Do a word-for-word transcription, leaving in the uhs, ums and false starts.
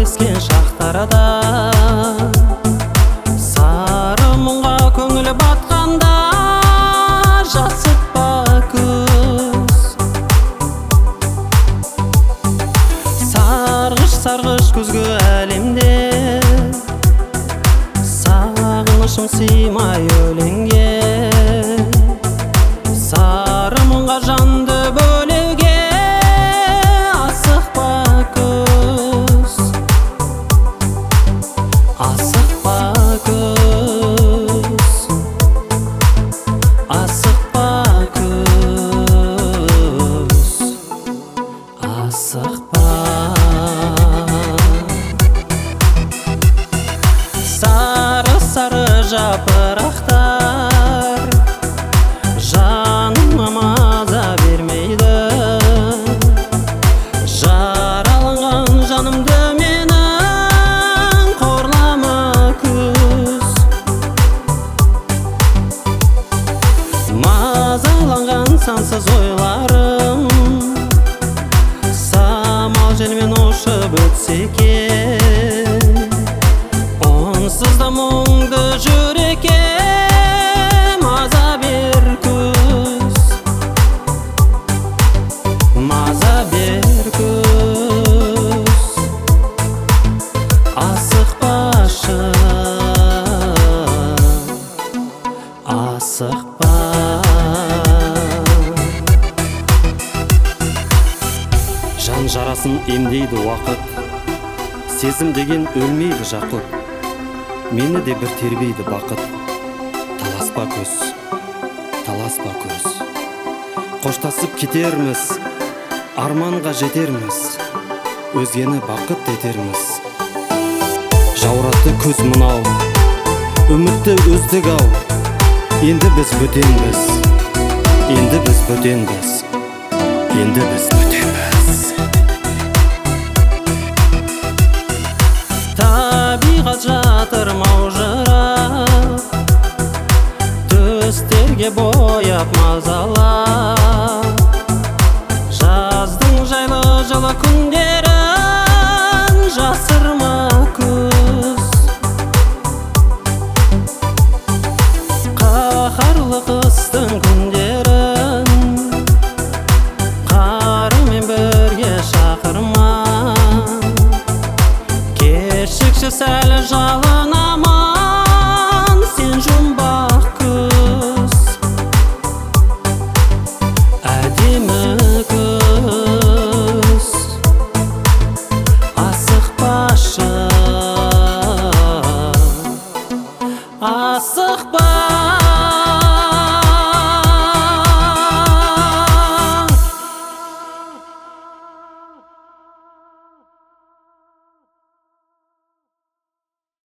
ескен шақтарда, сары мұңға көңіл батқанда, жасытпа күз. Сарғыш-сарғыш күзгі әлемде, сағынышым сыймай өлеңге, сары мұңға жанды бөлеге, асықпа күз, асықпа күз, асықпа күз, асықпа. Сары-сары жапырақтар жаныма маза бермейді, жараланған жанымды менің қорлама күз. Мазаланған сансыз ойларым самал желмен ұшып өтсе екен, онсыз да мұңды жүрекке маза бер күз, маза бер күз, асықпашы, асықпа. Жан жарасын емдейді уақыт, сезім деген өлмейді жақұт, мені де бір тербейді бақыт. Таласпа көз, таласпа көз, қоштасып кетерміз, арманға жетерміз, өзгені бақыт етерміз. Жауратты күз мынау, үмітті үздік ау, енді біз бөтенбіз, енді біз бөтенбіз, енді біз бөтенбіз. Табиғат жатыр маужырап, түстерге бояп мазалап, жаздың жайлы жылы күндерін жасырма күз. Қаһарлы қыстың күндерін қарымен бірге шақырма, кешікші сәл жалына